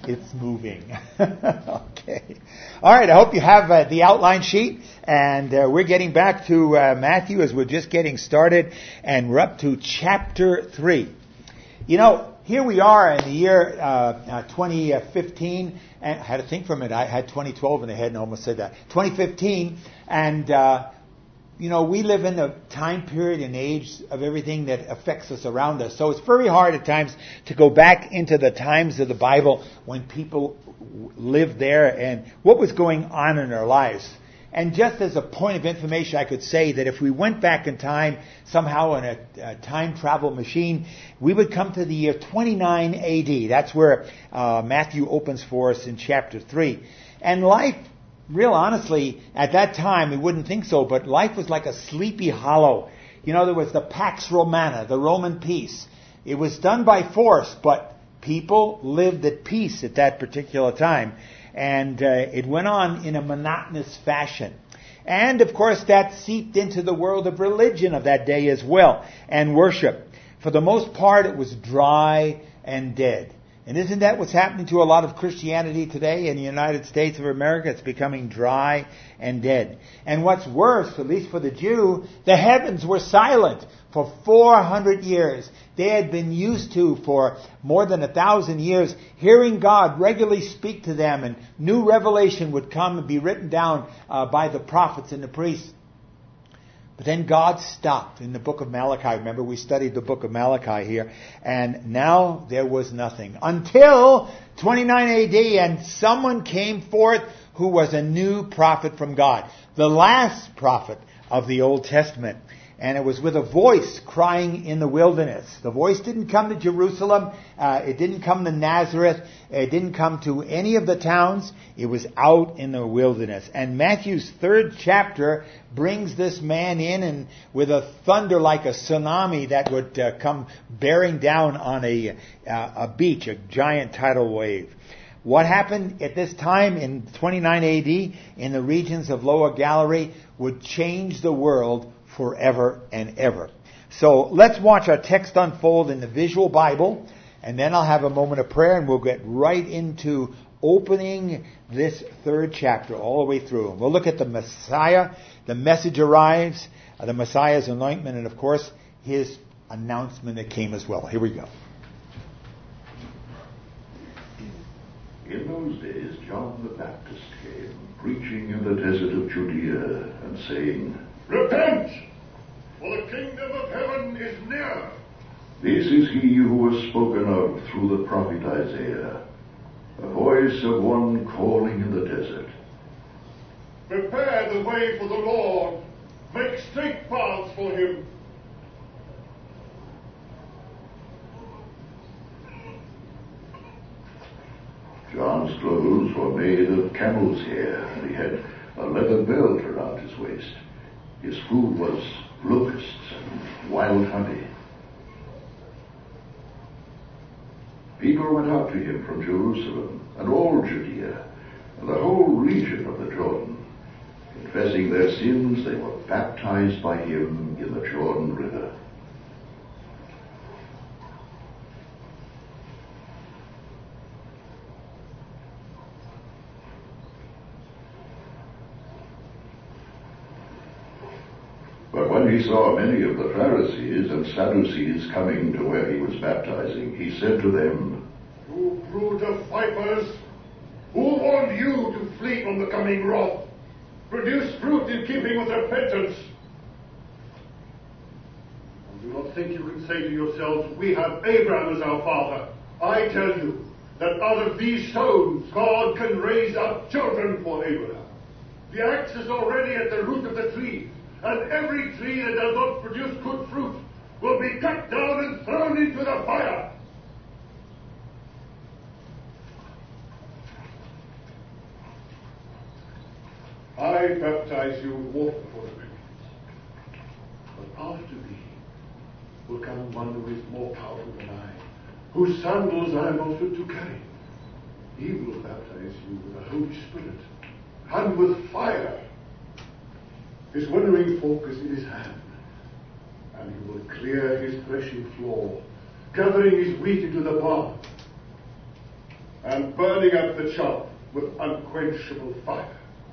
It's moving. Okay. All right. I hope you have the outline sheet. And we're getting back to Matthew as we're just getting started. And we're up to chapter 3. You know, here we are in the year 2015. And I had to think for a minute. I had 2012 in the head and almost said that. 2015. And, you know, we live in a time period and age of everything that affects us around us. So it's very hard at times to go back into the times of the Bible when people lived there and what was going on in their lives. And just as a point of information, I could say that if we went back in time somehow in a time travel machine, we would come to the year 29 AD. That's where Matthew opens for us in chapter 3. And life, real honestly, at that time, we wouldn't think so, but life was like a Sleepy Hollow. You know, there was the Pax Romana, the Roman peace. It was done by force, but people lived at peace at that particular time. And it went on in a monotonous fashion. And, of course, that seeped into the world of religion of that day as well, and worship. For the most part, it was dry and dead. And isn't that what's happening to a lot of Christianity today in the United States of America? It's becoming dry and dead. And what's worse, at least for the Jew, the heavens were silent for 400 years. They had been used to, for more than 1,000 years, hearing God regularly speak to them, and new revelation would come and be written down by the prophets and the priests. But then God stopped in the book of Malachi. Remember, we studied the book of Malachi here. And now there was nothing. Until 29 AD, and someone came forth who was a new prophet from God. The last prophet of the Old Testament. And it was with a voice crying in the wilderness. The voice didn't come to Jerusalem. It didn't come to Nazareth. It didn't come to any of the towns. It was out in the wilderness. And Matthew's 3rd chapter brings this man in, and with a thunder like a tsunami that would come bearing down on a beach, a giant tidal wave. What happened at this time in 29 AD in the regions of Lower Galilee would change the world forever and ever. So let's watch our text unfold in the visual Bible, and then I'll have a moment of prayer, and we'll get right into opening this 3rd chapter all the way through. We'll look at the Messiah, the message arrives, the Messiah's anointment, and of course his announcement that came as well. Here we go. In those days John the Baptist came, preaching in the desert of Judea, and saying, Repent, for the kingdom of heaven is near. This is he who was spoken of through the prophet Isaiah, a voice of one calling in the desert. Prepare the way for the Lord, make straight paths for him. John's clothes were made of camel's hair, and he had a leather belt around his waist. His food was locusts and wild honey. People went out to him from Jerusalem and all Judea and the whole region of the Jordan. Confessing their sins, they were baptized by him in the Jordan River. But when he saw many of the Pharisees and Sadducees coming to where he was baptizing, he said to them, You brood of vipers, who warned you to flee from the coming wrath? Produce fruit in keeping with repentance. And do not think you can say to yourselves, we have Abraham as our father. I tell you that out of these stones God can raise up children for Abraham. The axe is already at the root of the tree, and every tree that does not produce good fruit will be cut down and thrown into the fire. I baptize you with water for repentance, but after me will come one who is more powerful than I, whose sandals I am not fit to carry. He will baptize you with the Holy Spirit and with fire. His winnowing fork is in his hand, and he will clear his threshing floor, gathering his wheat into the barn, and burning up the chaff with unquenchable fire.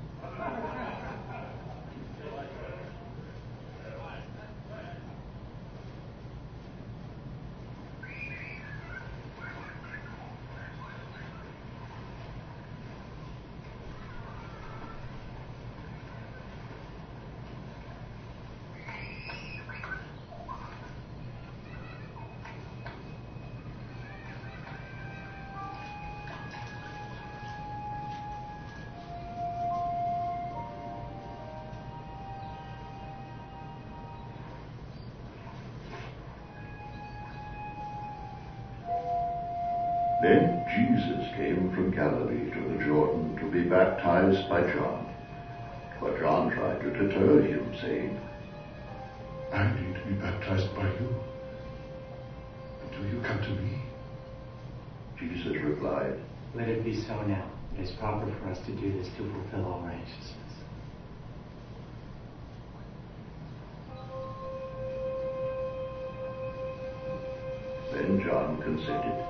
Then Jesus came from Galilee to the Jordan to be baptized by John. But John tried to deter him, saying, I need to be baptized by you. And do you come to me? Jesus replied, Let it be so now. It is proper for us to do this to fulfill all righteousness. Then John consented.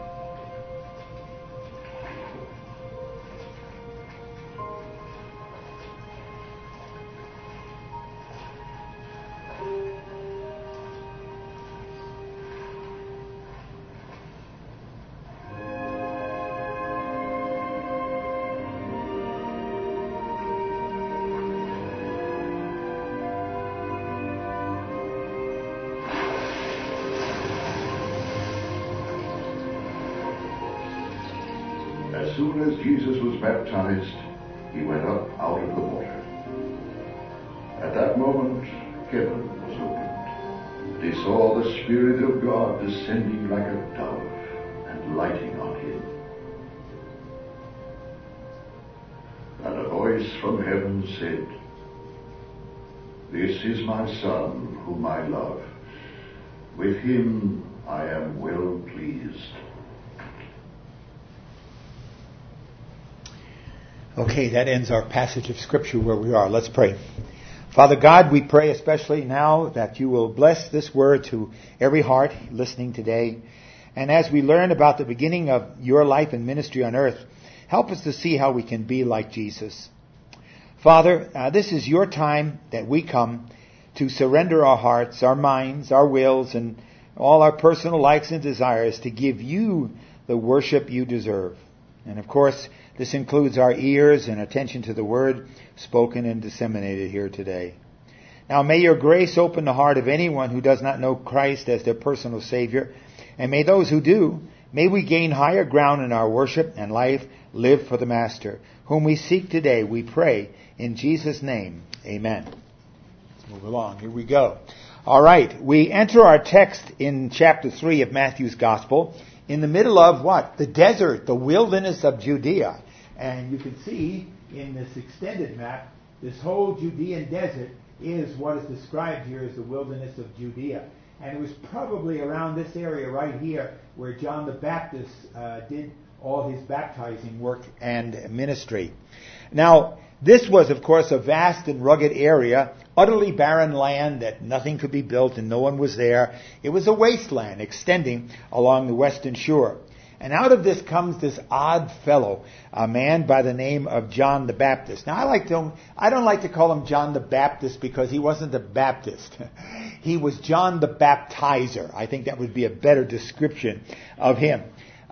As soon as Jesus was baptized, he went up out of the water. At that moment, heaven was opened. They saw the Spirit of God descending like a dove and lighting on him. And a voice from heaven said, This is my Son, whom I love. With him I am well pleased. Okay, that ends our passage of Scripture where we are. Let's pray. Father God, we pray especially now that you will bless this word to every heart listening today. And as we learn about the beginning of your life and ministry on earth, help us to see how we can be like Jesus. Father, this is your time that we come to surrender our hearts, our minds, our wills, and all our personal likes and desires to give you the worship you deserve. And of course, this includes our ears and attention to the word spoken and disseminated here today. Now may your grace open the heart of anyone who does not know Christ as their personal Savior. And may those who do, may we gain higher ground in our worship and life, live for the Master, whom we seek today, we pray, in Jesus' name. Amen. Let's move along. Here we go. All right. We enter our text in chapter 3 of Matthew's Gospel in the middle of what? The desert, the wilderness of Judea. And you can see in this extended map, this whole Judean desert is what is described here as the wilderness of Judea. And it was probably around this area right here where John the Baptist did all his baptizing work and ministry. Now, this was, of course, a vast and rugged area, utterly barren land that nothing could be built and no one was there. It was a wasteland extending along the western shore. And out of this comes this odd fellow, a man by the name of John the Baptist. Now, I don't like to call him John the Baptist because he wasn't a Baptist. He was John the Baptizer. I think that would be a better description of him.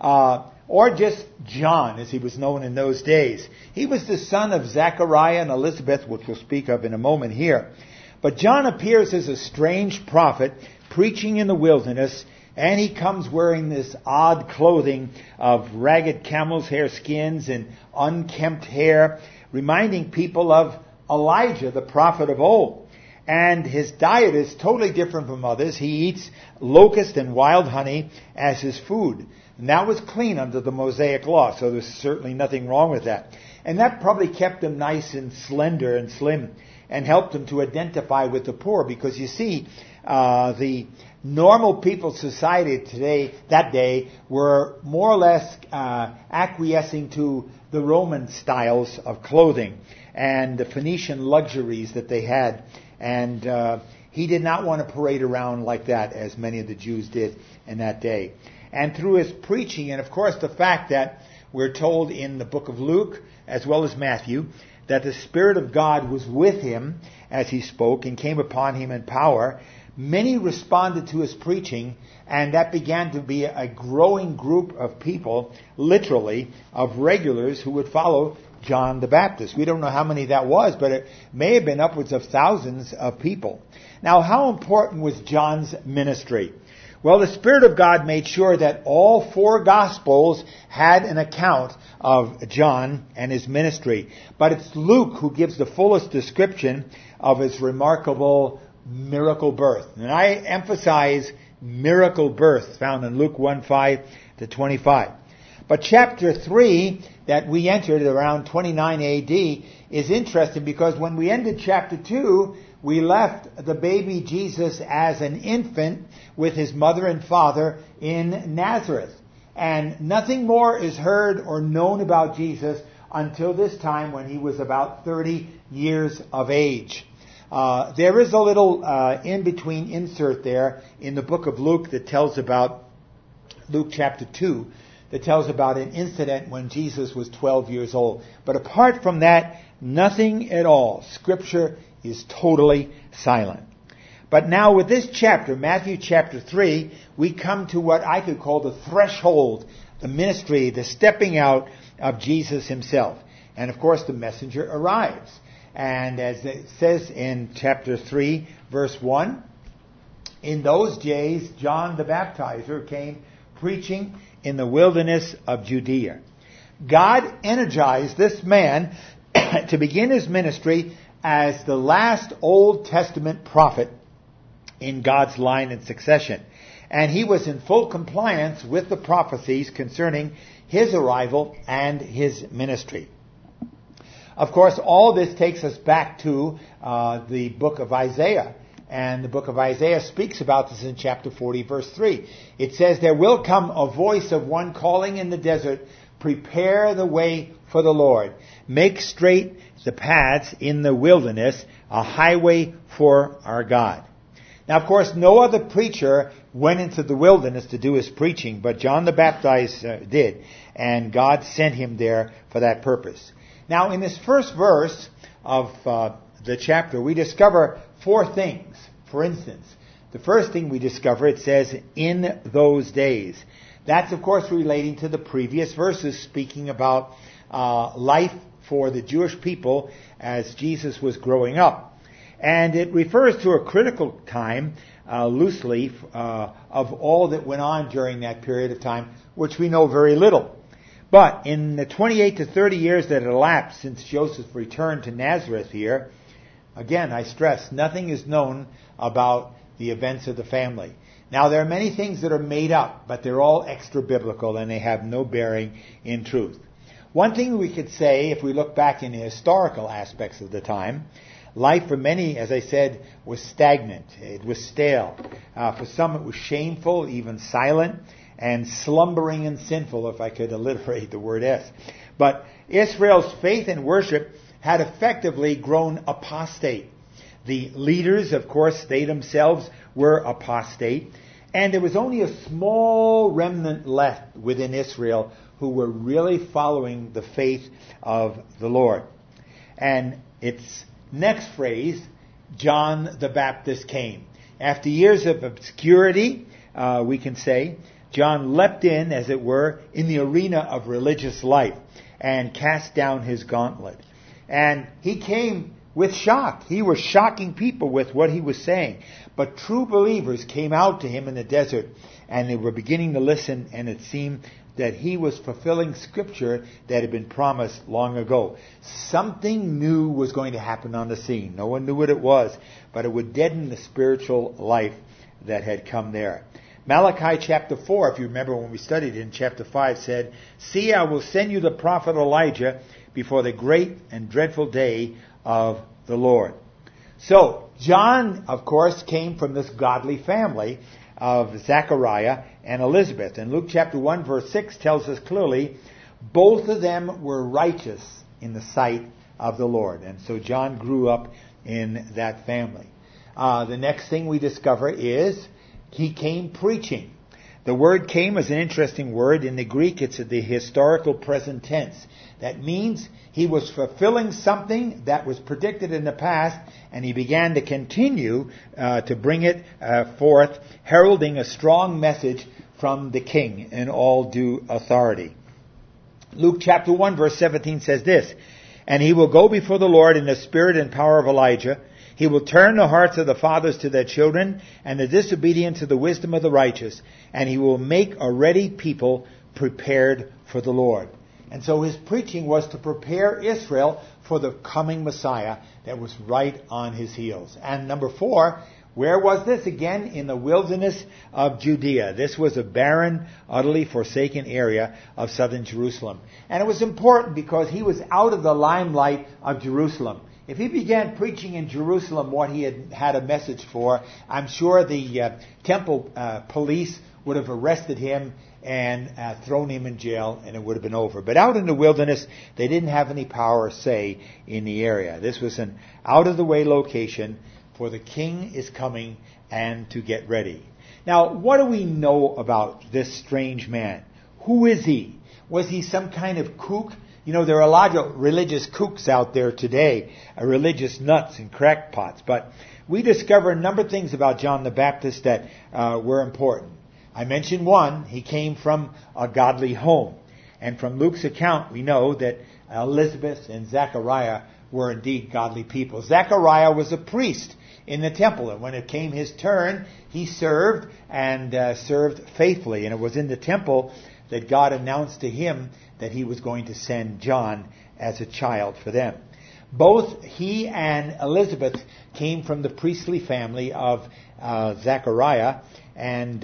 Or just John, as he was known in those days. He was the son of Zechariah and Elizabeth, which we'll speak of in a moment here. But John appears as a strange prophet preaching in the wilderness, and he comes wearing this odd clothing of ragged camel's hair skins and unkempt hair, reminding people of Elijah, the prophet of old. And his diet is totally different from others. He eats locust and wild honey as his food. And that was clean under the Mosaic law, so there's certainly nothing wrong with that. And that probably kept him nice and slender and slim and helped him to identify with the poor, because you see, the normal people's society today, that day, were more or less acquiescing to the Roman styles of clothing and the Phoenician luxuries that they had. And he did not want to parade around like that, as many of the Jews did in that day. And through his preaching, and of course the fact that We're told in the book of Luke, as well as Matthew, that the Spirit of God was with him as he spoke and came upon him in power. Many responded to his preaching, and that began to be a growing group of people, literally, of regulars who would follow John the Baptist. We don't know how many that was, but it may have been upwards of thousands of people. Now, how important was John's ministry? Well, the Spirit of God made sure that all 4 Gospels had an account of John and his ministry. But it's Luke who gives the fullest description of his remarkable miracle birth. And I emphasize miracle birth, found in Luke 1:5-25. But chapter 3, that we entered around 29 A.D., is interesting because when we ended chapter 2, we left the baby Jesus as an infant with his mother and father in Nazareth. And nothing more is heard or known about Jesus until this time when he was about 30 years of age. There is a little in-between insert there in the book of Luke that tells about, Luke chapter 2, that tells about an incident when Jesus was 12 years old. But apart from that, nothing at all. Scripture is totally silent. But now with this chapter, Matthew chapter 3, we come to what I could call the threshold, the ministry, the stepping out of Jesus himself. And of course the messenger arrives. And as it says in chapter 3, verse 1, in those days John the Baptizer came preaching in the wilderness of Judea. God energized this man to begin his ministry as the last Old Testament prophet in God's line and succession. And he was in full compliance with the prophecies concerning his arrival and his ministry. Of course, all this takes us back to the book of Isaiah. And the book of Isaiah speaks about this in chapter 40, verse 3. It says, there will come a voice of one calling in the desert, prepare the way for the Lord. Make straight the paths in the wilderness, a highway for our God. Now, of course, no other preacher went into the wilderness to do his preaching, but John the Baptizer did. And God sent him there for that purpose. Now, in this first verse of the chapter, we discover 4 things. For instance, the first thing we discover, it says, in those days. That's, of course, relating to the previous verses speaking about life for the Jewish people as Jesus was growing up. And it refers to a critical time, loosely, of all that went on during that period of time, which we know very little. But in the 28 to 30 years that had elapsed since Joseph returned to Nazareth here, again, I stress, nothing is known about the events of the family. Now, there are many things that are made up, but they're all extra-biblical and they have no bearing in truth. One thing we could say, if we look back in the historical aspects of the time, life for many, as I said, was stagnant. It was stale. For some it was shameful, even silent, and slumbering and sinful, if I could alliterate the word S. But Israel's faith and worship had effectively grown apostate. The leaders, of course, they themselves were apostate. And there was only a small remnant left within Israel who were really following the faith of the Lord. And its next phrase, John the Baptist came. After years of obscurity, we can say, John leapt in, as it were, in the arena of religious life and cast down his gauntlet. And he came with shock. He was shocking people with what he was saying. But true believers came out to him in the desert and they were beginning to listen, and it seemed that he was fulfilling scripture that had been promised long ago. Something new was going to happen on the scene. No one knew what it was, but it would deaden the spiritual life that had come there. Malachi chapter 4, if you remember when we studied it in chapter 5, said, "See, I will send you the prophet Elijah before the great and dreadful day of the Lord." So, John, of course, came from this godly family of Zechariah and Elizabeth. And Luke chapter 1 verse 6 tells us clearly, both of them were righteous in the sight of the Lord. And so John grew up in that family. The next thing we discover is he came preaching. The word came is an interesting word. In the Greek, it's the historical present tense. That means he was fulfilling something that was predicted in the past, and he began to continue to bring it forth, heralding a strong message from the king in all due authority. Luke chapter 1 verse 17 says this, "And he will go before the Lord in the spirit and power of Elijah. He will turn the hearts of the fathers to their children, and the disobedient to the wisdom of the righteous. And he will make a ready people prepared for the Lord." And so his preaching was to prepare Israel for the coming Messiah that was right on his heels. And number 4, where was this? Again, in the wilderness of Judea. This was a barren, utterly forsaken area of southern Jerusalem. And it was important because he was out of the limelight of Jerusalem. If he began preaching in Jerusalem what he had a message for, I'm sure the temple police would have arrested him and thrown him in jail, and it would have been over. But out in the wilderness, they didn't have any power or say in the area. This was an out-of-the-way location, for the king is coming and to get ready. Now, what do we know about this strange man? Who is he? Was he some kind of kook? You know, there are a lot of religious kooks out there today, religious nuts and crackpots. But we discover a number of things about John the Baptist that were important. I mentioned one, he came from a godly home. And from Luke's account, we know that Elizabeth and Zechariah were indeed godly people. Zechariah was a priest in the temple, and when it came his turn, he served and served faithfully. And it was in the temple that God announced to him that he was going to send John as a child for them. Both he and Elizabeth came from the priestly family of Zechariah and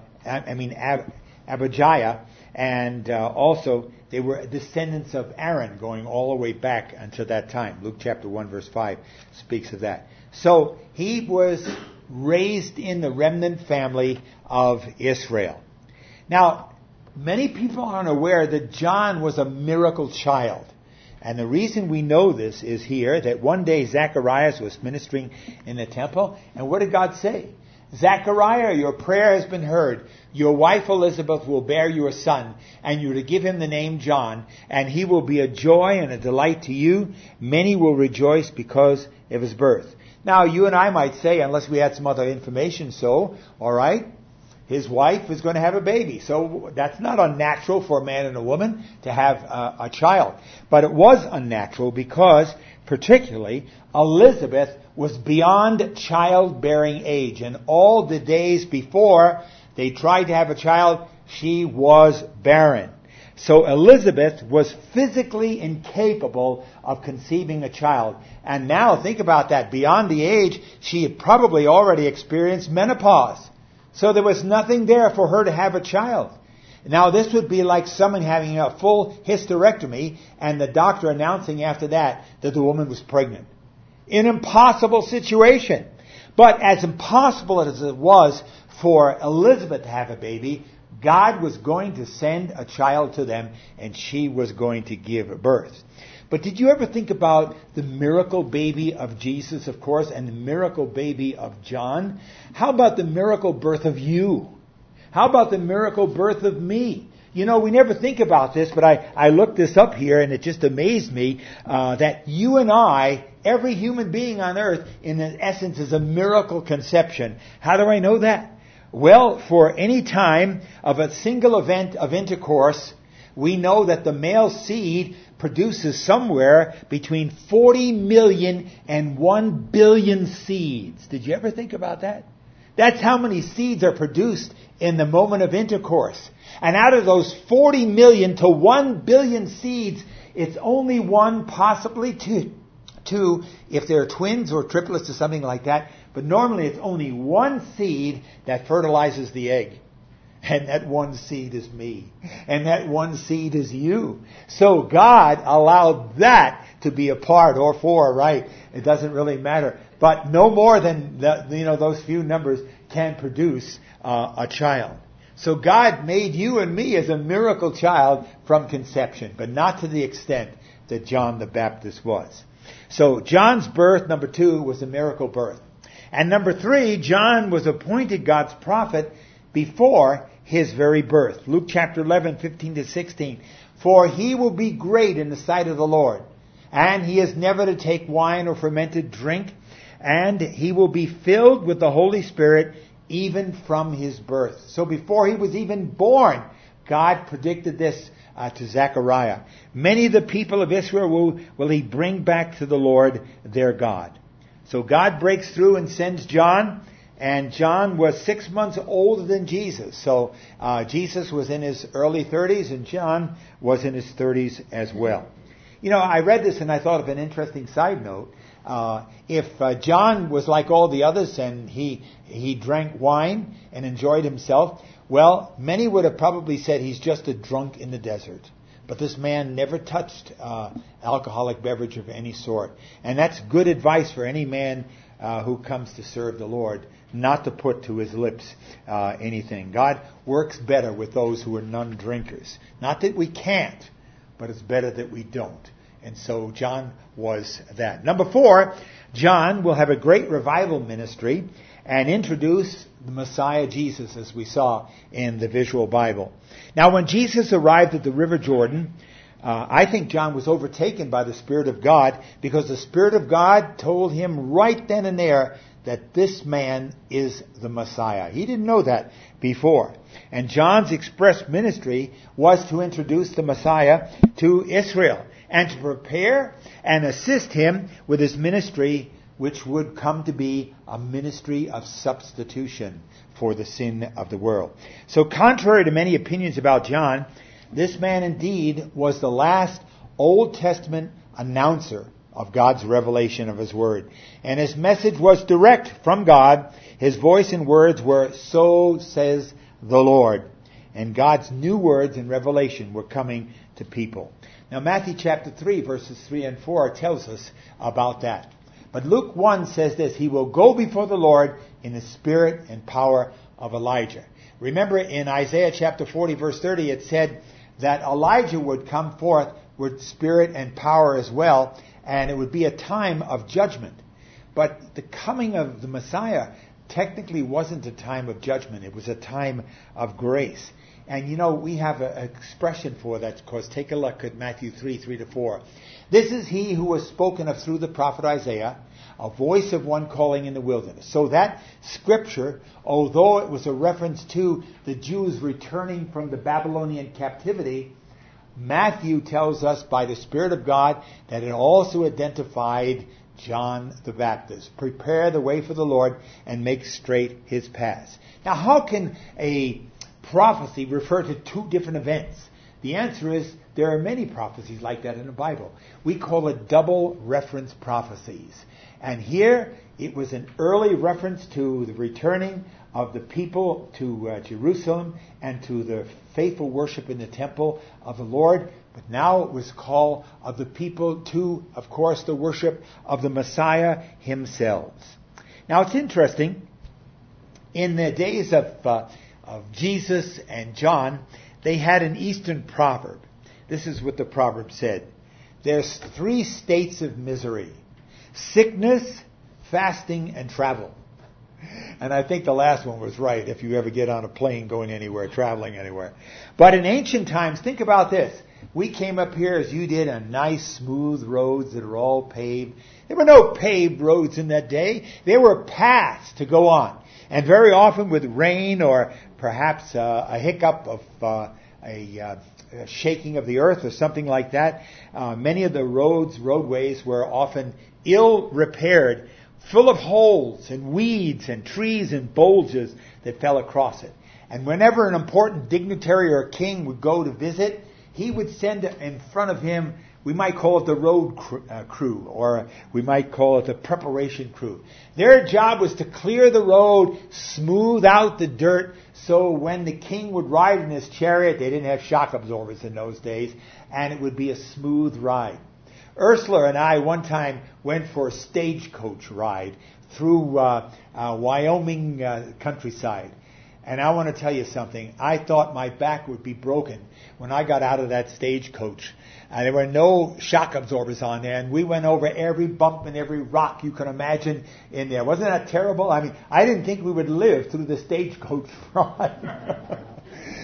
Abijah, and also they were descendants of Aaron going all the way back until that time. Luke chapter 1 verse 5 speaks of that. So he was raised in the remnant family of Israel. Now, many people aren't aware that John was a miracle child. And the reason we know this is here, that one day Zacharias was ministering in the temple, and what did God say? "Zechariah, your prayer has been heard. Your wife Elizabeth will bear you a son, and you are to give him the name John, and he will be a joy and a delight to you. Many will rejoice because of his birth." Now, you and I might say, unless we had some other information, all right, his wife is going to have a baby. So that's not unnatural for a man and a woman to have a child. But it was unnatural because, particularly, Elizabeth was beyond childbearing age. And all the days before they tried to have a child, she was barren. So Elizabeth was physically incapable of conceiving a child. And now, think about that. Beyond the age, she had probably already experienced menopause. So there was nothing there for her to have a child. Now, this would be like someone having a full hysterectomy and the doctor announcing after that the woman was pregnant. An impossible situation. But as impossible as it was for Elizabeth to have a baby, God was going to send a child to them, and she was going to give birth. But did you ever think about the miracle baby of Jesus, of course, and the miracle baby of John? How about the miracle birth of you? How about the miracle birth of me? You know, we never think about this, but I looked this up here, and it just amazed me that you and I, every human being on earth, in essence, is a miracle conception. How do I know that? Well, for any time of a single event of intercourse, we know that the male seed produces somewhere between 40 million and 1 billion seeds. Did you ever think about that? That's how many seeds are produced in the moment of intercourse. And out of those 40 million to 1 billion seeds, it's only one, possibly two, if they're twins or triplets or something like that. But normally it's only one seed that fertilizes the egg. And that one seed is me. And that one seed is you. So God allowed that to be a part, or four, right? It doesn't really matter. But no more than those few numbers can produce a child. So God made you and me as a miracle child from conception, but not to the extent that John the Baptist was. So John's birth, number 2, was a miracle birth. And number 3, John was appointed God's prophet before his very birth. Luke chapter 11, 15 to 16. For he will be great in the sight of the Lord, and he is never to take wine or fermented drink, and he will be filled with the Holy Spirit even from his birth. So before he was even born, God predicted this to Zechariah. Many of the people of Israel will he bring back to the Lord their God. So God breaks through and sends John, and John was 6 months older than Jesus. So Jesus was in his early 30s, and John was in his 30s as well. You know, I read this and I thought of an interesting side note. If John was like all the others and he drank wine and enjoyed himself, well, many would have probably said he's just a drunk in the desert. But this man never touched alcoholic beverage of any sort. And that's good advice for any man who comes to serve the Lord, not to put to his lips anything. God works better with those who are non-drinkers. Not that we can't, but it's better that we don't. And so John was that. Number 4, John will have a great revival ministry and introduce the Messiah Jesus, as we saw in the visual Bible. Now, when Jesus arrived at the River Jordan, I think John was overtaken by the Spirit of God, because the Spirit of God told him right then and there that this man is the Messiah. He didn't know that before. And John's express ministry was to introduce the Messiah to Israel and to prepare and assist him with his ministry, which would come to be a ministry of substitution for the sin of the world. So contrary to many opinions about John, this man indeed was the last Old Testament announcer of God's revelation of his word. And his message was direct from God. His voice and words were, "So says the Lord." And God's new words and revelation were coming to people. Now Matthew chapter 3 verses 3 and 4 tells us about that. But Luke 1 says this: he will go before the Lord in the spirit and power of Elijah. Remember in Isaiah chapter 40 verse 30 it said that Elijah would come forth with spirit and power as well, and it would be a time of judgment. But the coming of the Messiah technically wasn't a time of judgment. It was a time of grace. And you know, we have an expression for that, of course. Take a look at Matthew 3, 3 to 4. This is he who was spoken of through the prophet Isaiah, a voice of one calling in the wilderness. So that scripture, although it was a reference to the Jews returning from the Babylonian captivity, Matthew tells us by the Spirit of God that it also identified John the Baptist. Prepare the way for the Lord and make straight his paths. Now, how can a prophecy refer to two different events? The answer is there are many prophecies like that in the Bible. We call it double reference prophecies. And here it was an early reference to the returning of the people to Jerusalem and to the faithful worship in the temple of the Lord. But now it was call of the people to, of course, the worship of the Messiah himself. Now it's interesting, in the days of Jesus and John, they had an Eastern proverb. This is what the proverb said: there's 3 states of misery: sickness, fasting, and travel. And I think the last one was right, if you ever get on a plane going anywhere, traveling anywhere. But in ancient times, think about this. We came up here, as you did, on nice, smooth roads that are all paved. There were no paved roads in that day. There were paths to go on. And very often with rain or perhaps a hiccup of a shaking of the earth or something like that, many of the roadways were often ill-repaired, full of holes and weeds and trees and bulges that fell across it. And whenever an important dignitary or king would go to visit, he would send in front of him, we might call it the road crew, or we might call it the preparation crew. Their job was to clear the road, smooth out the dirt, so when the king would ride in his chariot, they didn't have shock absorbers in those days, and it would be a smooth ride. Ursula and I one time went for a stagecoach ride through Wyoming countryside. And I want to tell you something. I thought my back would be broken when I got out of that stagecoach. There were no shock absorbers on there, and we went over every bump and every rock you can imagine in there. Wasn't that terrible? I mean, I didn't think we would live through the stagecoach ride.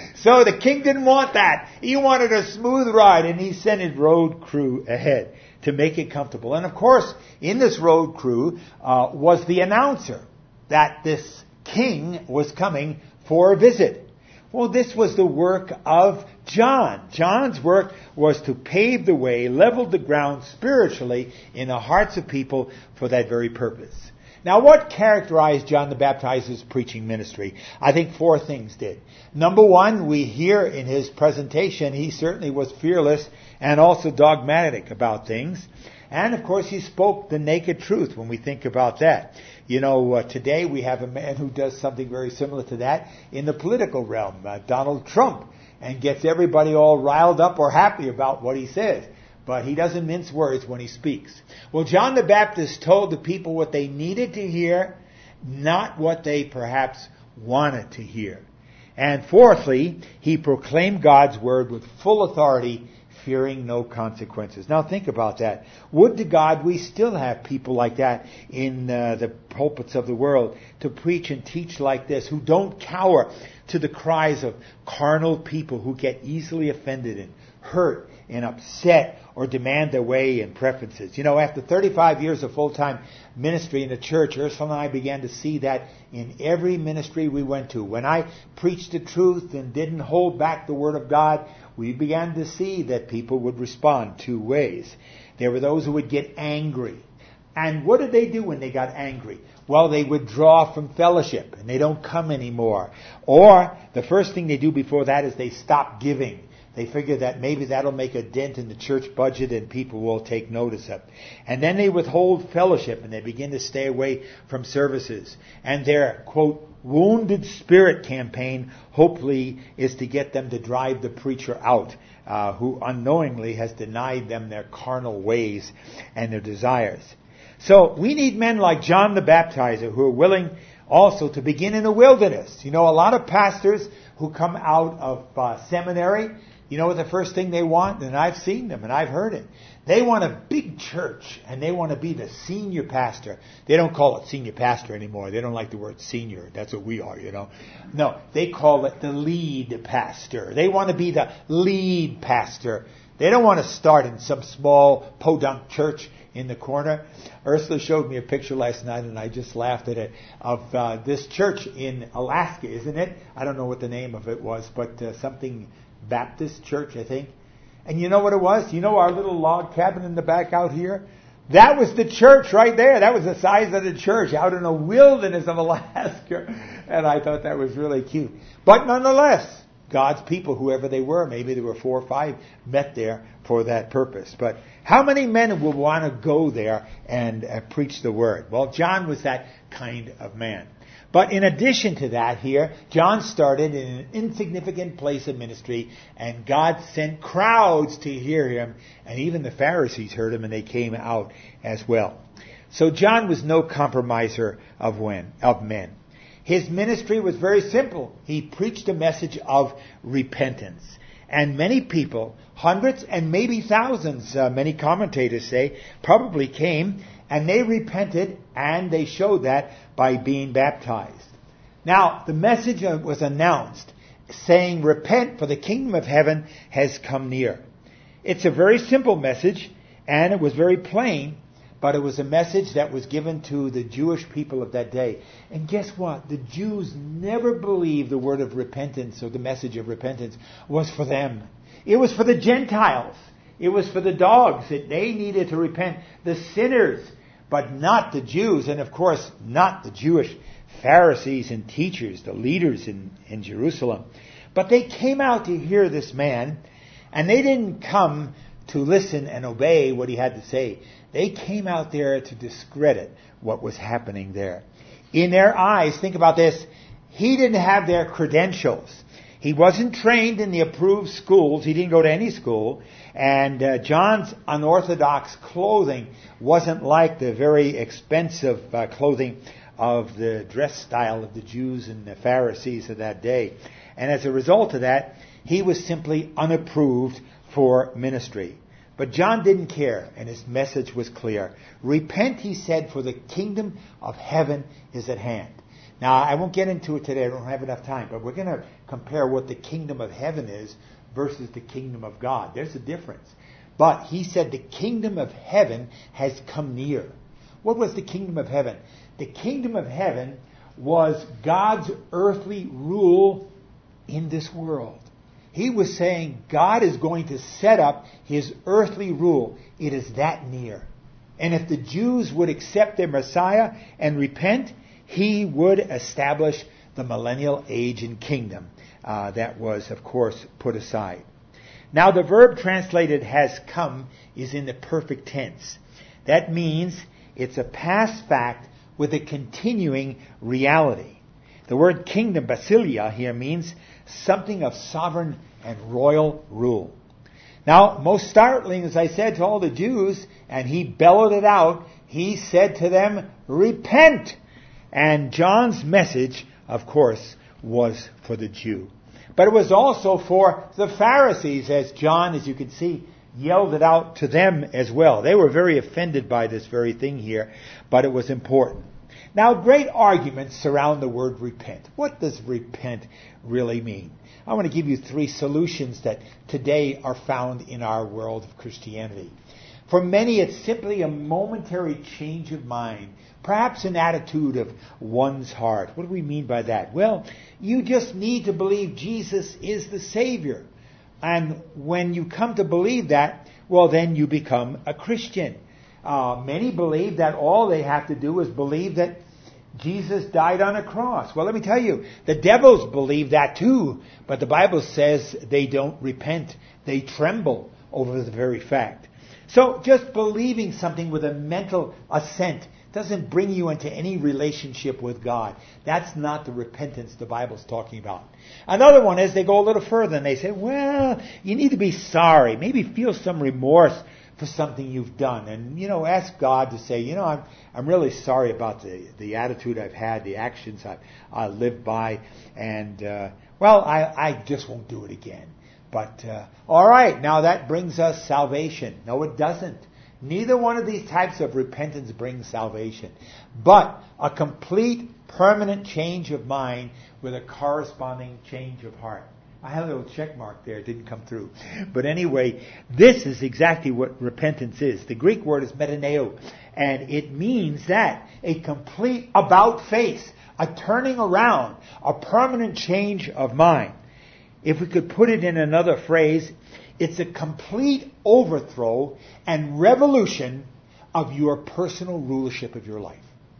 So the king didn't want that. He wanted a smooth ride, and he sent his road crew ahead to make it comfortable. And of course, in this road crew was the announcer that this king was coming for a visit. Well, this was the work of John. John's work was to pave the way, level the ground spiritually in the hearts of people for that very purpose. Now, what characterized John the Baptizer's preaching ministry? I think 4 things did. Number 1, we hear in his presentation, he certainly was fearless and also dogmatic about things. And, of course, he spoke the naked truth when we think about that. You know, today we have a man who does something very similar to that in the political realm, Donald Trump, and gets everybody all riled up or happy about what he says. But he doesn't mince words when he speaks. Well, John the Baptist told the people what they needed to hear, not what they perhaps wanted to hear. And fourthly, he proclaimed God's word with full authority, fearing no consequences. Now think about that. Would to God we still have people like that in the pulpits of the world to preach and teach like this, who don't cower to the cries of carnal people who get easily offended and hurt and upset or demand their way and preferences. You know, after 35 years of full-time ministry in the church, Ursula and I began to see that in every ministry we went to. When I preached the truth and didn't hold back the Word of God, we began to see that people would respond 2 ways. There were those who would get angry. And what did they do when they got angry? Well, they withdraw from fellowship and they don't come anymore. Or the first thing they do before that is they stop giving. They figure that maybe that'll make a dent in the church budget and people will take notice of it. And then they withhold fellowship and they begin to stay away from services. And their, quote, wounded spirit campaign hopefully is to get them to drive the preacher out, who unknowingly has denied them their carnal ways and their desires. So we need men like John the Baptizer who are willing also to begin in the wilderness. You know, a lot of pastors who come out of seminary, you know what the first thing they want? And I've seen them and I've heard it. They want a big church and they want to be the senior pastor. They don't call it senior pastor anymore. They don't like the word senior. That's what we are, you know. No, they call it the lead pastor. They want to be the lead pastor. They don't want to start in some small podunk church in the corner. Ursula showed me a picture last night and I just laughed at it of this church in Alaska, isn't it? I don't know what the name of it was, but something Baptist church, I think. And you know what it was? You know our little log cabin in the back out here? That was the church right there. That was the size of the church out in the wilderness of Alaska. And I thought that was really cute. But nonetheless, God's people, whoever they were, maybe there were 4 or 5, met there for that purpose. But how many men will want to go there and preach the word? Well, John was that kind of man. But in addition to that here, John started in an insignificant place of ministry, and God sent crowds to hear him, and even the Pharisees heard him, and they came out as well. So John was no compromiser of men. His ministry was very simple. He preached a message of repentance. And many people, hundreds and maybe thousands, many commentators say, probably came, and they repented, and they showed that by being baptized. Now, the message was announced, saying, repent, for the kingdom of heaven has come near. It's a very simple message, and it was very plain, but it was a message that was given to the Jewish people of that day. And guess what? The Jews never believed the word of repentance, or the message of repentance, was for them. It was for the Gentiles. It was for the dogs that they needed to repent, the sinners, but not the Jews, and of course not the Jewish Pharisees and teachers, the leaders in Jerusalem. But they came out to hear this man, and they didn't come to listen and obey what he had to say. They came out there to discredit what was happening there. In their eyes, think about this, he didn't have their credentials. He wasn't trained in the approved schools. He didn't go to any school. And John's unorthodox clothing wasn't like the very expensive clothing of the dress style of the Jews and the Pharisees of that day. And as a result of that, he was simply unapproved for ministry. But John didn't care, and his message was clear. Repent, he said, for the kingdom of heaven is at hand. Now, I won't get into it today. I don't have enough time. But we're going to compare what the kingdom of heaven is versus the kingdom of God. There's a difference. But he said the kingdom of heaven has come near. What was the kingdom of heaven? The kingdom of heaven was God's earthly rule in this world. He was saying God is going to set up his earthly rule. It is that near. And if the Jews would accept their Messiah and repent, he would establish the millennial age and kingdom that was, of course, put aside. Now, the verb translated has come is in the perfect tense. That means it's a past fact with a continuing reality. The word kingdom, basileia, here means something of sovereign and royal rule. Now, most startling, as I said to all the Jews, and he bellowed it out, he said to them, repent! And John's message, of course, was for the Jew. But it was also for the Pharisees, as John, as you can see, yelled it out to them as well. They were very offended by this very thing here, but it was important. Now, great arguments surround the word repent. What does repent really mean? I want to give you 3 solutions that today are found in our world of Christianity. For many, it's simply a momentary change of mind, perhaps an attitude of one's heart. What do we mean by that? Well, you just need to believe Jesus is the Savior. And when you come to believe that, well, then you become a Christian. Many believe that all they have to do is believe that Jesus died on a cross. Well, let me tell you, the devils believe that too, but the Bible says they don't repent. They tremble over the very fact. So just believing something with a mental assent doesn't bring you into any relationship with God. That's not the repentance the Bible's talking about. Another one is they go a little further and they say, well, you need to be sorry. Maybe feel some remorse for something you've done. And, ask God to say, I'm really sorry about the attitude I've had, the actions I've lived by. And, I just won't do it again. But, all right, now that brings us salvation. No, it doesn't. Neither one of these types of repentance brings salvation. But a complete, permanent change of mind with a corresponding change of heart. I had a little check mark there. It didn't come through. But anyway, this is exactly what repentance is. The Greek word is metaneo. And it means that a complete about-face, a turning around, a permanent change of mind. If we could put it in another phrase, it's a complete overthrow and revolution of your personal rulership of your life.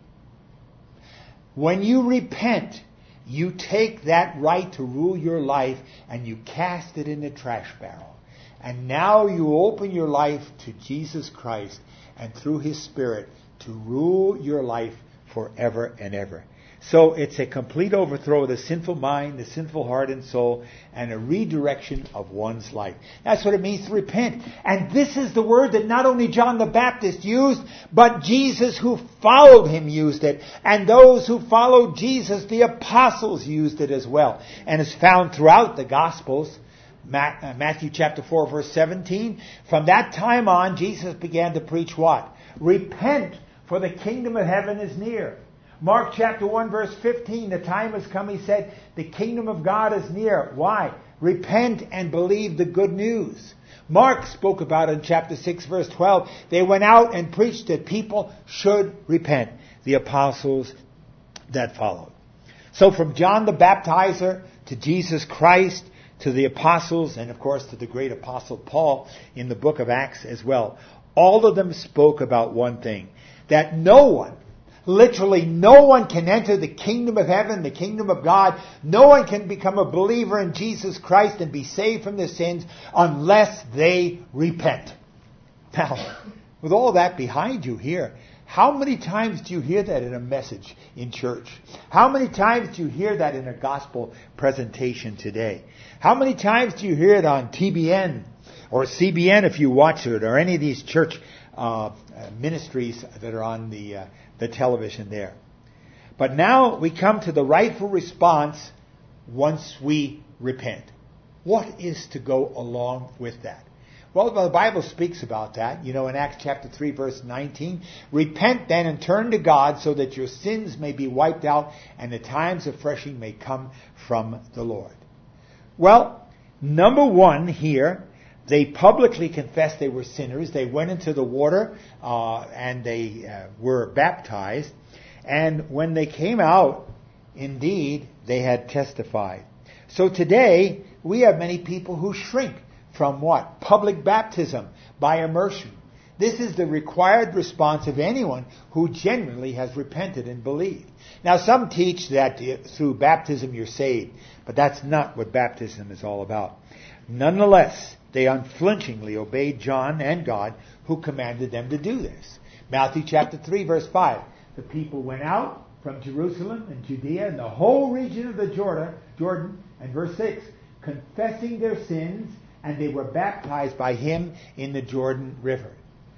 When you repent, you take that right to rule your life and you cast it in the trash barrel. And now you open your life to Jesus Christ and through His Spirit to rule your life forever and ever. So it's a complete overthrow of the sinful mind, the sinful heart and soul, and a redirection of one's life. That's what it means to repent. And this is the word that not only John the Baptist used, but Jesus who followed him used it. And those who followed Jesus, the apostles, used it as well. And it's found throughout the Gospels. Matthew chapter 4, verse 17. From that time on, Jesus began to preach what? Repent, for the kingdom of heaven is near. Mark chapter 1 verse 15, the time has come, he said, the kingdom of God is near. Why? Repent and believe the good news. Mark spoke about it in chapter 6 verse 12. They went out and preached that people should repent. The apostles that followed. So from John the Baptizer to Jesus Christ to the apostles and of course to the great apostle Paul in the book of Acts as well. All of them spoke about one thing. That no one, literally no one can enter the kingdom of heaven, the kingdom of God. No one can become a believer in Jesus Christ and be saved from their sins unless they repent. Now, with all that behind you here, how many times do you hear that in a message in church? How many times do you hear that in a gospel presentation today? How many times do you hear it on TBN or CBN if you watch it, or any of these church ministries that are on the television there? But now we come to the rightful response once we repent. What is to go along with that? Well, the Bible speaks about that. In Acts chapter 3 verse 19, repent then and turn to God so that your sins may be wiped out and the times of refreshing may come from the Lord. Well, number one here, they publicly confessed they were sinners. They went into the water and they were baptized. And when they came out, indeed, they had testified. So today, we have many people who shrink from what? Public baptism by immersion. This is the required response of anyone who genuinely has repented and believed. Now, some teach that through baptism you're saved, but that's not what baptism is all about. Nonetheless, they unflinchingly obeyed John and God, who commanded them to do this. Matthew chapter 3, verse 5. The people went out from Jerusalem and Judea and the whole region of the Jordan, and verse 6, confessing their sins, and they were baptized by him in the Jordan River.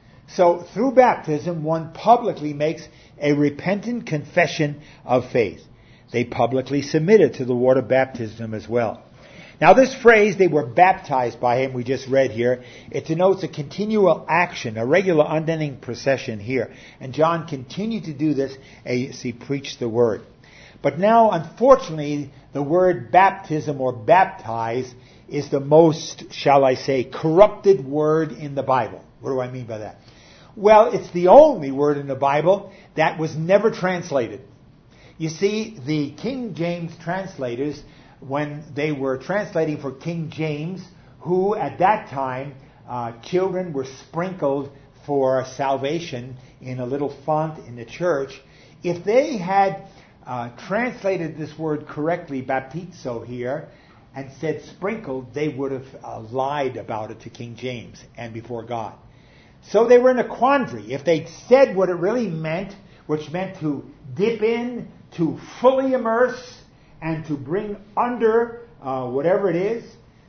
So, through baptism, one publicly makes a repentant confession of faith. They publicly submitted to the water baptism as well. Now, this phrase, they were baptized by him, we just read here, it denotes a continual action, a regular unending procession here. And John continued to do this as he preached the word. But now, unfortunately, the word baptism or baptize is the most, shall I say, corrupted word in the Bible. What do I mean by that? Well, it's the only word in the Bible that was never translated. You see, the King James translators, when they were translating for King James, who at that time, children were sprinkled for salvation in a little font in the church, if they had translated this word correctly, baptizo here, and said sprinkled, they would have lied about it to King James and before God. So they were in a quandary. If they'd said what it really meant, which meant to dip in, to fully immerse, and to bring under whatever it is,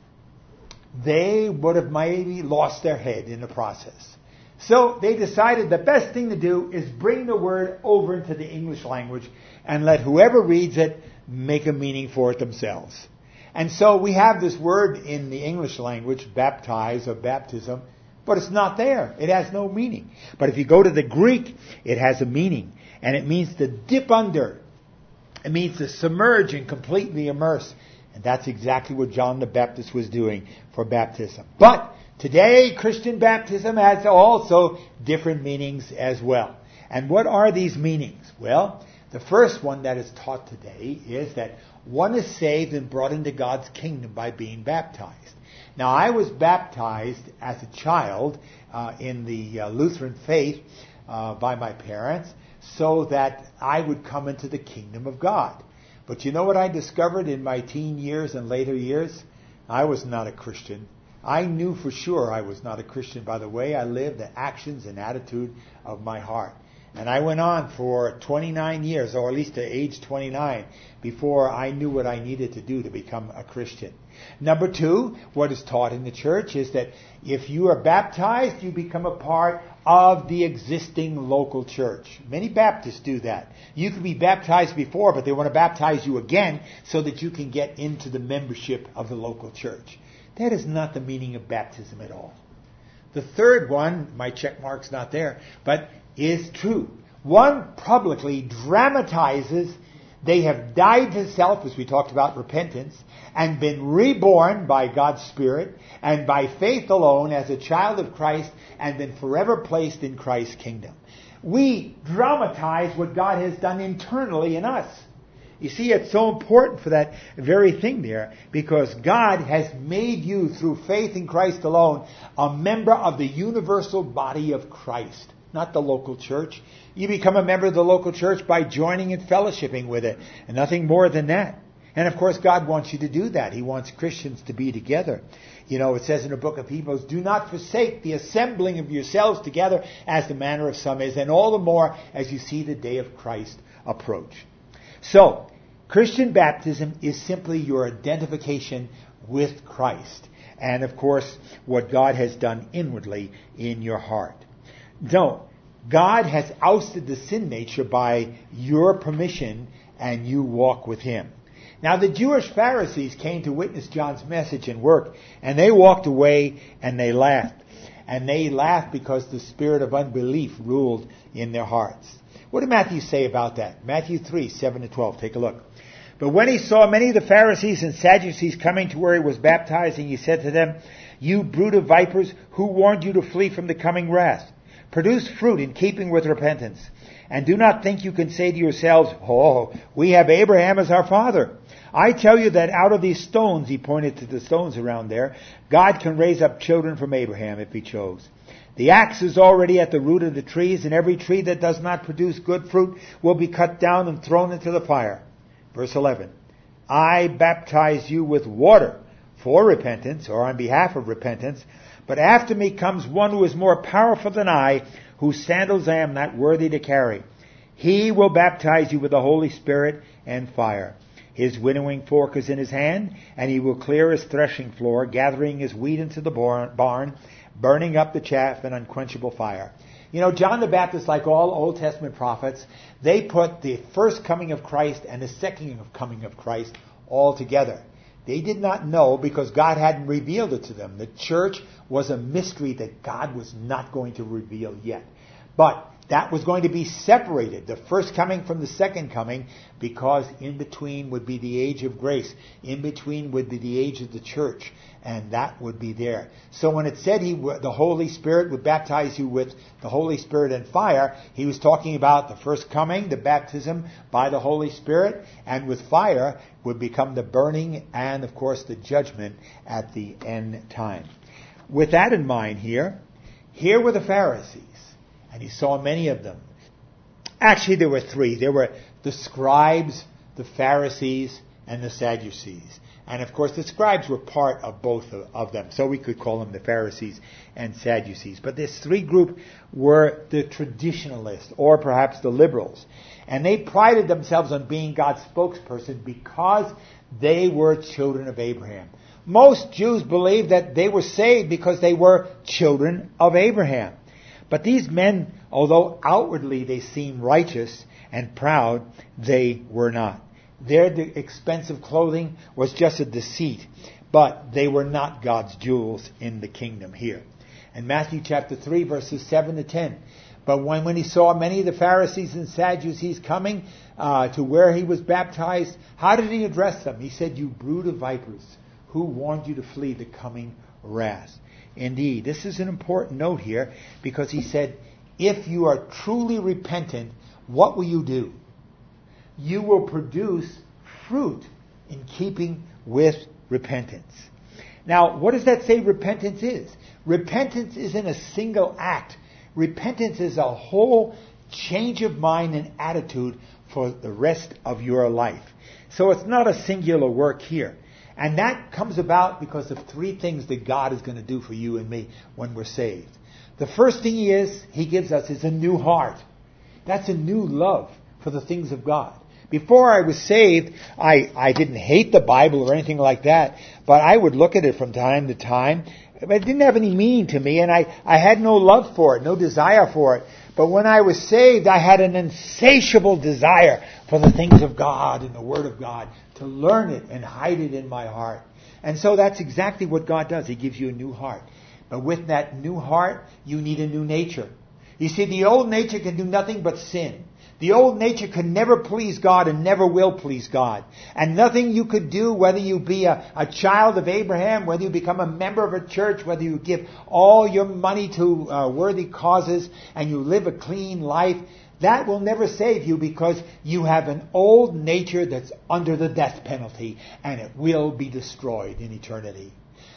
they would have maybe lost their head in the process. So they decided the best thing to do is bring the word over into the English language and let whoever reads it make a meaning for it themselves. And so we have this word in the English language, baptize or baptism, but it's not there. It has no meaning. But if you go to the Greek, it has a meaning. And it means to dip under. It means to submerge and completely immerse. And that's exactly what John the Baptist was doing for baptism. But today, Christian baptism has also different meanings as well. And what are these meanings? Well, the first one that is taught today is that one is saved and brought into God's kingdom by being baptized. Now, I was baptized as a child in the Lutheran faith by my parents so that I would come into the kingdom of God. But you know what I discovered in my teen years and later years? I was not a Christian. I knew for sure I was not a Christian by the way I lived, the actions and attitude of my heart. And I went on for 29 years, or at least to age 29, before I knew what I needed to do to become a Christian. Number two, what is taught in the church is that if you are baptized, you become a part of the existing local church. Many Baptists do that. You can be baptized before, but they want to baptize you again so that you can get into the membership of the local church. That is not the meaning of baptism at all. The third one, my check mark's not there, but is true. One publicly dramatizes they have died to self, as we talked about repentance, and been reborn by God's Spirit, and by faith alone as a child of Christ, and been forever placed in Christ's kingdom. We dramatize what God has done internally in us. You see, it's so important for that very thing there, because God has made you, through faith in Christ alone, a member of the universal body of Christ. Not the local church. You become a member of the local church by joining and fellowshipping with it, and nothing more than that. And of course, God wants you to do that. He wants Christians to be together. You know, it says in the book of Hebrews, do not forsake the assembling of yourselves together as the manner of some is, and all the more as you see the day of Christ approach. So, Christian baptism is simply your identification with Christ. And of course, what God has done inwardly in your heart. No, God has ousted the sin nature by your permission, and you walk with Him. Now, the Jewish Pharisees came to witness John's message and work, and they walked away and they laughed. And they laughed because the spirit of unbelief ruled in their hearts. What did Matthew say about that? Matthew 3, 7-12. Take a look. But when he saw many of the Pharisees and Sadducees coming to where he was baptizing, he said to them, "You brood of vipers, who warned you to flee from the coming wrath? Produce fruit in keeping with repentance. And do not think you can say to yourselves, 'Oh, we have Abraham as our father.' I tell you that out of these stones," he pointed to the stones around there, "God can raise up children from Abraham if he chose. The axe is already at the root of the trees, and every tree that does not produce good fruit will be cut down and thrown into the fire." Verse 11, "I baptize you with water for repentance," or on behalf of repentance, "but after me comes one who is more powerful than I, whose sandals I am not worthy to carry. He will baptize you with the Holy Spirit and fire. His winnowing fork is in his hand, and he will clear his threshing floor, gathering his wheat into the barn, burning up the chaff in unquenchable fire." You know, John the Baptist, like all Old Testament prophets, they put the first coming of Christ and the second coming of Christ all together. They did not know because God hadn't revealed it to them. The church was a mystery that God was not going to reveal yet. But that was going to be separated, the first coming from the second coming, because in between would be the age of grace. In between would be the age of the church, and that would be there. So when it said the Holy Spirit would baptize you with the Holy Spirit and fire, he was talking about the first coming, the baptism by the Holy Spirit, and with fire would become the burning and, of course, the judgment at the end time. With that in mind here were the Pharisees. And he saw many of them. Actually, there were three. There were the scribes, the Pharisees, and the Sadducees. And of course, the scribes were part of both of them. So we could call them the Pharisees and Sadducees. But this three group were the traditionalists, or perhaps the liberals. And they prided themselves on being God's spokesperson because they were children of Abraham. Most Jews believed that they were saved because they were children of Abraham. But these men, although outwardly they seemed righteous and proud, they were not. Their expensive clothing was just a deceit, but they were not God's jewels in the kingdom here. In Matthew chapter 3, verses 7 to 10, "But when he saw many of the Pharisees and Sadducees coming to where he was baptized, how did he address them? He said, 'You brood of vipers, who warned you to flee the coming wrath?'" Indeed, this is an important note here because he said, if you are truly repentant, what will you do? You will produce fruit in keeping with repentance. Now, what does that say repentance is? Repentance isn't a single act. Repentance is a whole change of mind and attitude for the rest of your life. So it's not a singular work here. And that comes about because of three things that God is going to do for you and me when we're saved. The first thing He gives us is a new heart. That's a new love for the things of God. Before I was saved, I didn't hate the Bible or anything like that, but I would look at it from time to time. It didn't have any meaning to me, and I had no love for it, no desire for it. But when I was saved, I had an insatiable desire for the things of God and the Word of God, to learn it and hide it in my heart. And so that's exactly what God does. He gives you a new heart. But with that new heart, you need a new nature. You see, the old nature can do nothing but sin. The old nature can never please God and never will please God. And nothing you could do, whether you be a child of Abraham, whether you become a member of a church, whether you give all your money to worthy causes and you live a clean life, that will never save you because you have an old nature that's under the death penalty and it will be destroyed in eternity.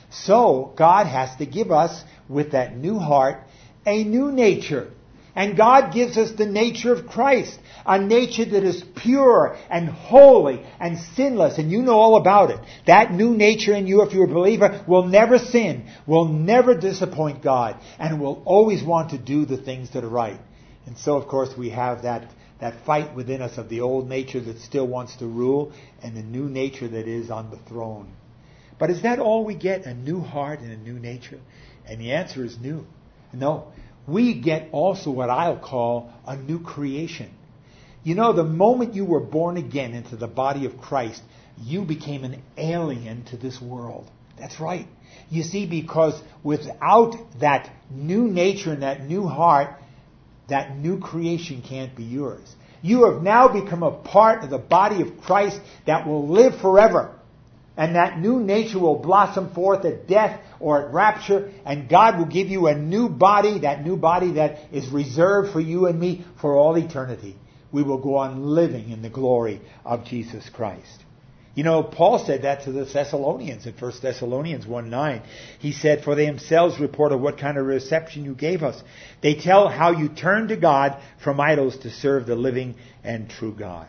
So God has to give us, with that new heart, a new nature. And God gives us the nature of Christ, a nature that is pure and holy and sinless. And you know all about it. That new nature in you, if you're a believer, will never sin, will never disappoint God, and will always want to do the things that are right. And so, of course, we have that fight within us of the old nature that still wants to rule and the new nature that is on the throne. But is that all we get, a new heart and a new nature? And the answer is no. No. We get also what I'll call a new creation. You know, the moment you were born again into the body of Christ, you became an alien to this world. That's right. You see, because without that new nature and that new heart, that new creation can't be yours. You have now become a part of the body of Christ that will live forever. And that new nature will blossom forth at death or at rapture, and God will give you a new body, that new body that is reserved for you and me for all eternity. We will go on living in the glory of Jesus Christ. You know, Paul said that to the Thessalonians in 1 Thessalonians 1:9. He said, "For they themselves report of what kind of reception you gave us. They tell how you turned to God from idols to serve the living and true God."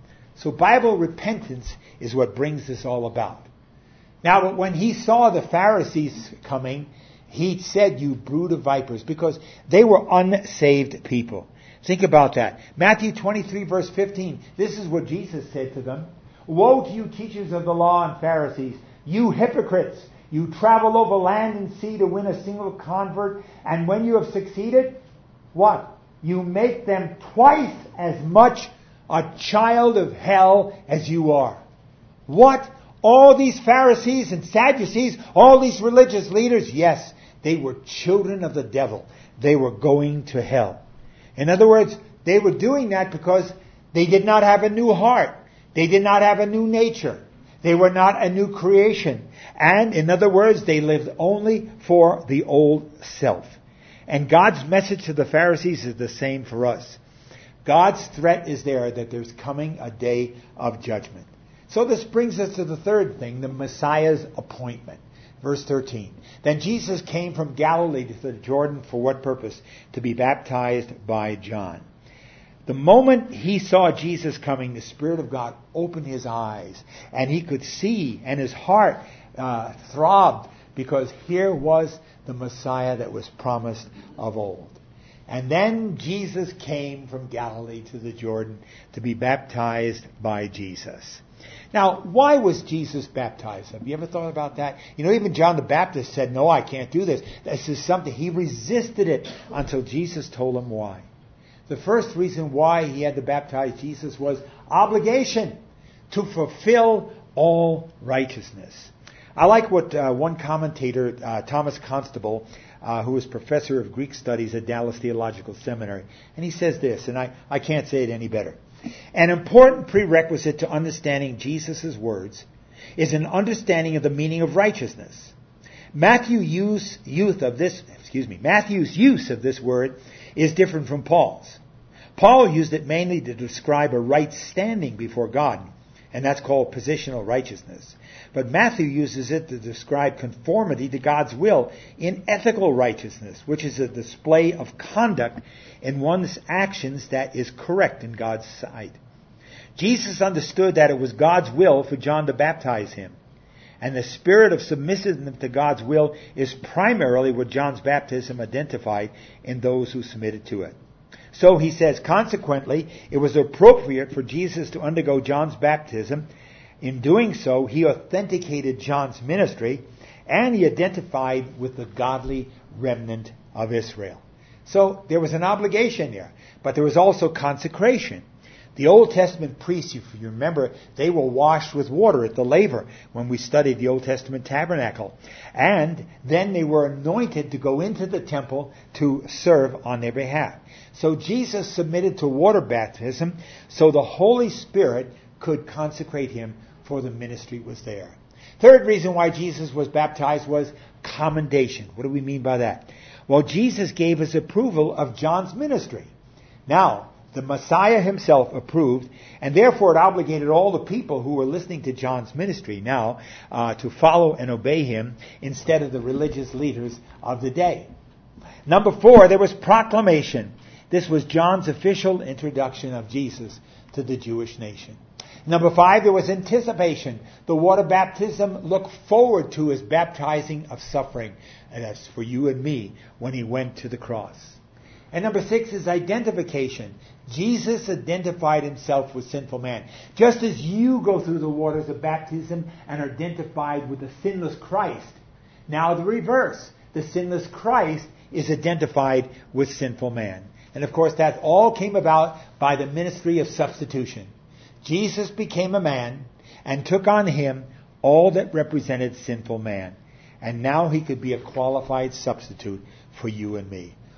So Bible repentance is what brings this all about. Now, when he saw the Pharisees coming, he said, "You brood of vipers," because they were unsaved people. Think about that. Matthew 23 verse 15. This is what Jesus said to them. "Woe to you, teachers of the law and Pharisees, you hypocrites! You travel over land and sea to win a single convert, and when you have succeeded, what? You make them twice as much a child of hell as you are." What? All these Pharisees and Sadducees, all these religious leaders, yes, they were children of the devil. They were going to hell. In other words, they were doing that because they did not have a new heart. They did not have a new nature. They were not a new creation. And in other words, they lived only for the old self. And God's message to the Pharisees is the same for us. God's threat is there that there's coming a day of judgment. So this brings us to the third thing, the Messiah's appointment. Verse 13. Then Jesus came from Galilee to the Jordan for what purpose? To be baptized by John. The moment he saw Jesus coming, the Spirit of God opened his eyes, and he could see, and his heart throbbed, because here was the Messiah that was promised of old. And then Jesus came from Galilee to the Jordan to be baptized by Jesus. Now, why was Jesus baptized? Have you ever thought about that? You know, even John the Baptist said, "No, I can't do this. This is something." He resisted it until Jesus told him why. The first reason why he had to baptize Jesus was obligation, to fulfill all righteousness. I like what one commentator, Thomas Constable, who was professor of Greek studies at Dallas Theological Seminary, and he says this, and I can't say it any better. An important prerequisite to understanding Jesus' words is an understanding of the meaning of righteousness. Matthew's use of this word is different from Paul's. Paul used it mainly to describe a right standing before God, and that's called positional righteousness. But Matthew uses it to describe conformity to God's will in ethical righteousness, which is a display of conduct in one's actions that is correct in God's sight. Jesus understood that it was God's will for John to baptize him. And the spirit of submissiveness to God's will is primarily what John's baptism identified in those who submitted to it. So he says, consequently, it was appropriate for Jesus to undergo John's baptism. In doing so, he authenticated John's ministry, and he identified with the godly remnant of Israel. So there was an obligation there, but there was also consecration. The Old Testament priests, if you remember, they were washed with water at the laver when we studied the Old Testament tabernacle. And then they were anointed to go into the temple to serve on their behalf. So Jesus submitted to water baptism so the Holy Spirit could consecrate him, for the ministry was there. Third reason why Jesus was baptized was commendation. What do we mean by that? Well, Jesus gave his approval of John's ministry. Now, the Messiah himself approved, and therefore it obligated all the people who were listening to John's ministry now to follow and obey him instead of the religious leaders of the day. Number 4, there was proclamation. This was John's official introduction of Jesus to the Jewish nation. Number 5, there was anticipation. The water baptism looked forward to his baptizing of suffering, and that's for you and me when he went to the cross. And number 6 is identification. Jesus identified himself with sinful man. Just as you go through the waters of baptism and are identified with the sinless Christ, now the reverse. The sinless Christ is identified with sinful man. And of course that all came about by the ministry of substitution. Jesus became a man and took on him all that represented sinful man. And now he could be a qualified substitute for you and me.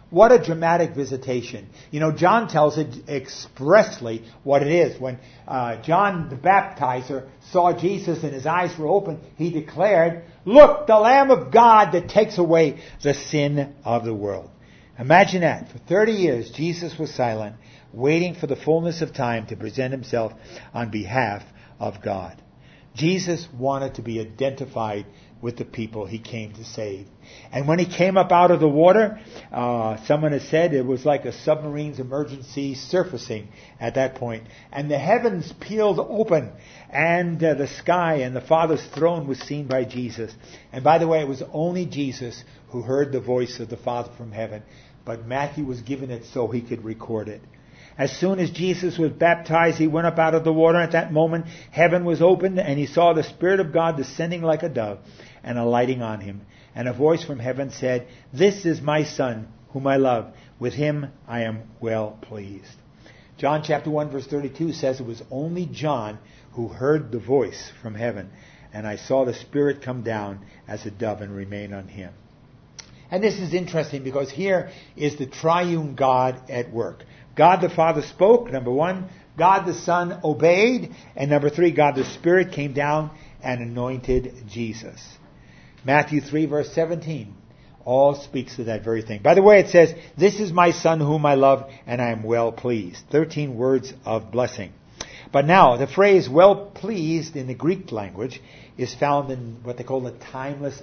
What a dramatic visitation. You know, John tells it expressly what it is. When John the Baptizer saw Jesus and his eyes were open, he declared, "Look, the Lamb of God that takes away the sin of the world." Imagine that. For 30 years, Jesus was silent, waiting for the fullness of time to present himself on behalf of God. Jesus wanted to be identified with the people he came to save. And when he came up out of the water, someone has said it was like a submarine's emergency surfacing at that point. And the heavens peeled open, and the sky and the Father's throne was seen by Jesus. And by the way, it was only Jesus who heard the voice of the Father from heaven. But Matthew was given it so he could record it. As soon as Jesus was baptized, he went up out of the water. At that moment, heaven was opened, and he saw the Spirit of God descending like a dove and alighting on him. And a voice from heaven said, "This is my Son, whom I love. With him I am well pleased." John chapter 1 verse 32 says it was only John who heard the voice from heaven. And I saw the Spirit come down as a dove and remain on him. And this is interesting because here is the triune God at work. God the Father spoke, number one. God the Son obeyed. And number three, God the Spirit came down and anointed Jesus. Matthew 3 verse 17 all speaks to that very thing. By the way, it says, "This is my Son whom I love, and I am well pleased." 13 words of blessing. But now, the phrase well pleased in the Greek language is found in what they call the timeless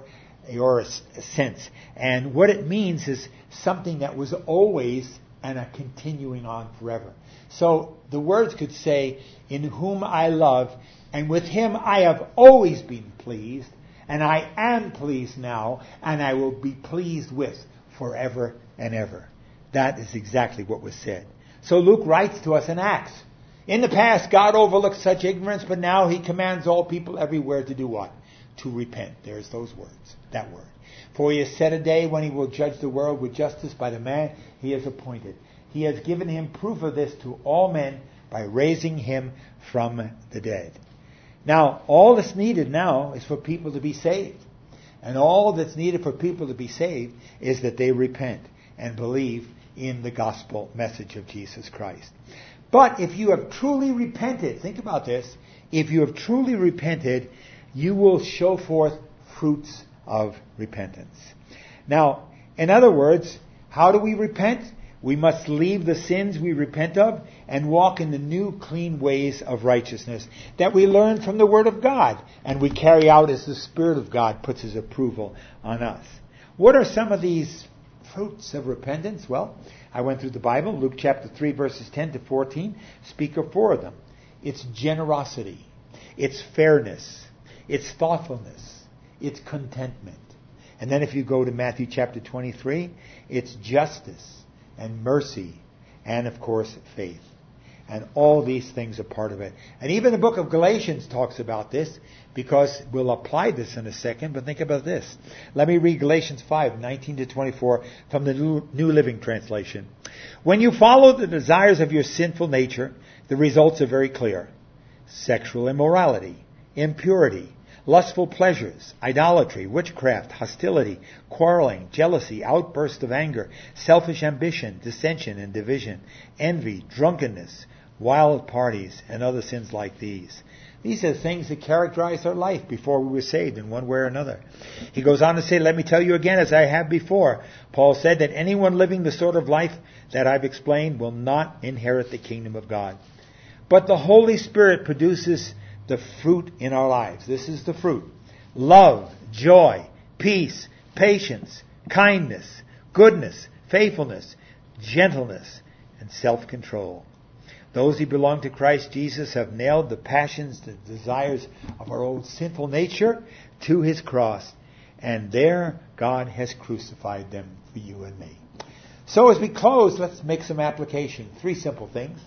aorist sense. And what it means is something that was always and a continuing on forever. So the words could say, "In whom I love, and with him I have always been pleased, and I am pleased now, and I will be pleased with forever and ever." That is exactly what was said. So Luke writes to us in Acts. In the past, God overlooked such ignorance, but now he commands all people everywhere to do what? To repent. There's those words, that word. For he has set a day when he will judge the world with justice by the man he has appointed. He has given him proof of this to all men by raising him from the dead. Now, all that's needed now is for people to be saved. And all that's needed for people to be saved is that they repent and believe in the gospel message of Jesus Christ. But if you have truly repented, think about this, if you have truly repented, you will show forth fruits of repentance. Now, in other words, how do we repent? We must leave the sins we repent of and walk in the new, clean ways of righteousness that we learn from the Word of God and we carry out as the Spirit of God puts His approval on us. What are some of these fruits of repentance? Well, I went through the Bible. Luke chapter 3 verses 10 to 14 speak of four of them. It's generosity. It's fairness. It's thoughtfulness. It's contentment. And then if you go to Matthew chapter 23, it's justice and mercy and, of course, faith. And all these things are part of it. And even the book of Galatians talks about this because we'll apply this in a second, but think about this. Let me read Galatians 5, 19 to 24 from the New Living Translation. When you follow the desires of your sinful nature, the results are very clear. Sexual immorality, impurity, lustful pleasures, idolatry, witchcraft, hostility, quarreling, jealousy, outbursts of anger, selfish ambition, dissension and division, envy, drunkenness, wild parties, and other sins like these. These are things that characterized our life before we were saved in one way or another. He goes on to say, let me tell you again, as I have before, Paul said that anyone living the sort of life that I've explained will not inherit the kingdom of God. But the Holy Spirit produces the fruit in our lives. This is the fruit. Love, joy, peace, patience, kindness, goodness, faithfulness, gentleness, and self-control. Those who belong to Christ Jesus have nailed the passions, the desires of our old sinful nature to His cross. And there God has crucified them for you and me. So as we close, let's make some application. 3 simple things.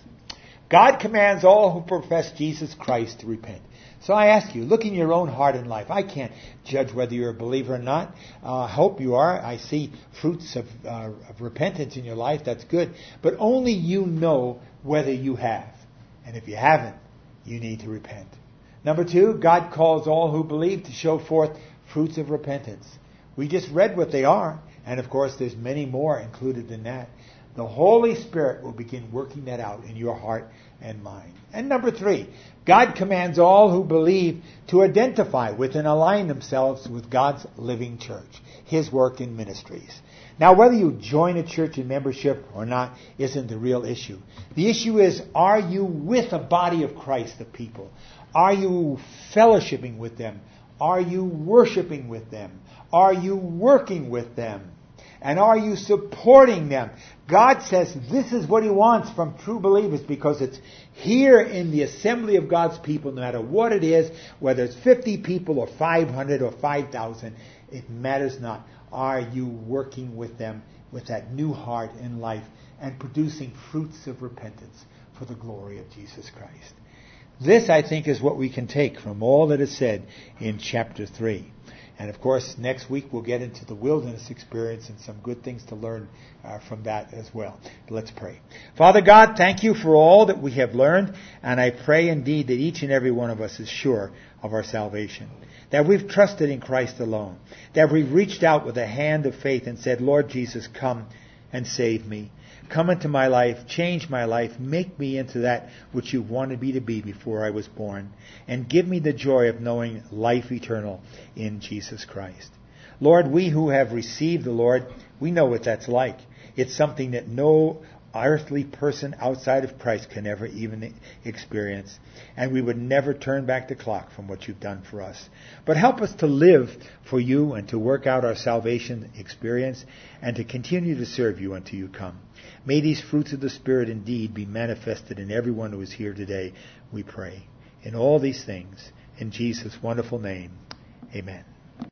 God commands all who profess Jesus Christ to repent. So I ask you, look in your own heart and life. I can't judge whether you're a believer or not. I hope you are. I see fruits of repentance in your life. That's good. But only you know whether you have. And if you haven't, you need to repent. Number 2, God calls all who believe to show forth fruits of repentance. We just read what they are. And of course, there's many more included in that. The Holy Spirit will begin working that out in your heart and mind. And number 3, God commands all who believe to identify with and align themselves with God's living church, His work in ministries. Now, whether you join a church in membership or not isn't the real issue. The issue is, are you with a body of Christ, the people? Are you fellowshipping with them? Are you worshiping with them? Are you working with them? And are you supporting them? God says this is what He wants from true believers, because it's here in the assembly of God's people, no matter what it is, whether it's 50 people or 500 or 5,000, it matters not. Are you working with them with that new heart and life and producing fruits of repentance for the glory of Jesus Christ? This, I think, is what we can take from all that is said in chapter 3. And of course, next week we'll get into the wilderness experience and some good things to learn from that as well. But let's pray. Father God, thank you for all that we have learned, and I pray indeed that each and every one of us is sure of our salvation, that we've trusted in Christ alone, that we've reached out with a hand of faith and said, Lord Jesus, come and save me. Come into my life, change my life, make me into that which you wanted me to be before I was born, and give me the joy of knowing life eternal in Jesus Christ. Lord, we who have received the Lord, we know what that's like. It's something that no earthly person outside of Christ can ever even experience. And we would never turn back the clock from what you've done for us. But help us to live for you and to work out our salvation experience and to continue to serve you until you come. May these fruits of the Spirit indeed be manifested in everyone who is here today, we pray. In all these things, in Jesus' wonderful name, amen.